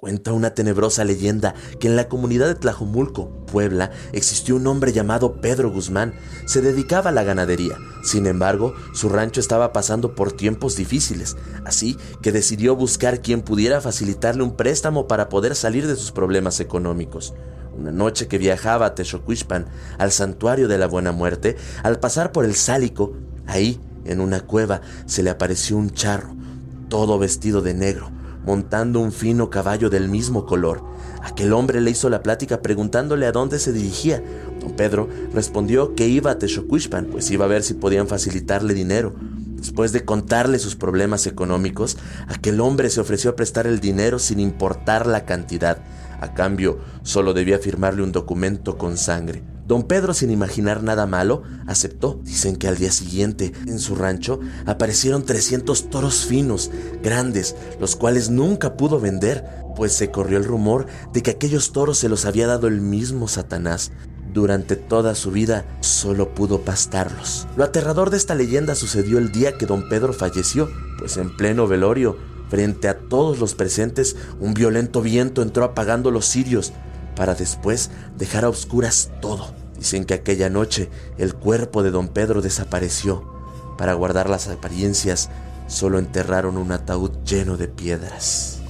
Cuenta una tenebrosa leyenda que en la comunidad de Tlajomulco, Puebla, existió un hombre llamado Pedro Guzmán. Se dedicaba a la ganadería. Sin embargo, su rancho estaba pasando por tiempos difíciles, así que decidió buscar quien pudiera facilitarle un préstamo para poder salir de sus problemas económicos. Una noche que viajaba a Texocuixpan, al santuario de la Buena Muerte, al pasar por el Sálico, ahí, en una cueva, se le apareció un charro, todo vestido de negro, montando un fino caballo del mismo color. Aquel hombre le hizo la plática preguntándole a dónde se dirigía. Don Pedro respondió que iba a Texocuixpan, pues iba a ver si podían facilitarle dinero. Después de contarle sus problemas económicos, aquel hombre se ofreció a prestar el dinero sin importar la cantidad. A cambio, solo debía firmarle un documento con sangre. Don Pedro, sin imaginar nada malo, aceptó. Dicen que al día siguiente, en su rancho, aparecieron 300 toros finos, grandes, los cuales nunca pudo vender, pues se corrió el rumor de que aquellos toros se los había dado el mismo Satanás. Durante toda su vida solo pudo pastarlos. Lo aterrador de esta leyenda sucedió el día que don Pedro falleció, pues en pleno velorio, frente a todos los presentes, un violento viento entró apagando los cirios, para después dejar a oscuras todo. Dicen que aquella noche el cuerpo de don Pedro desapareció. Para guardar las apariencias, solo enterraron un ataúd lleno de piedras.